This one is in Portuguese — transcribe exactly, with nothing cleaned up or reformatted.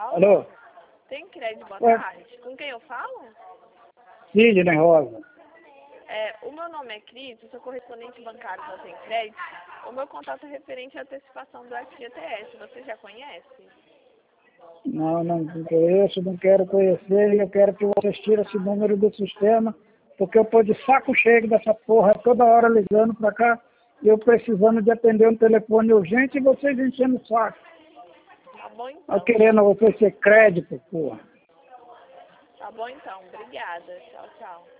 Paulo? Alô? Tem crédito, boa Ué? tarde. Com quem eu falo? Sidney Rosa. É, o meu nome é Cris, eu sou correspondente bancário da Tem Crédito. O meu contato é referente à antecipação do F G T S. Você já conhece? Não, não conheço, não quero conhecer, eu quero que vocês tirem esse número do sistema, porque eu tô de saco cheio dessa porra, toda hora ligando pra cá, e eu precisando de atender um telefone urgente e vocês enchendo o saco. Tá bom Eu então. querendo oferecer crédito, porra. Tá bom então. Obrigada. Tchau, tchau.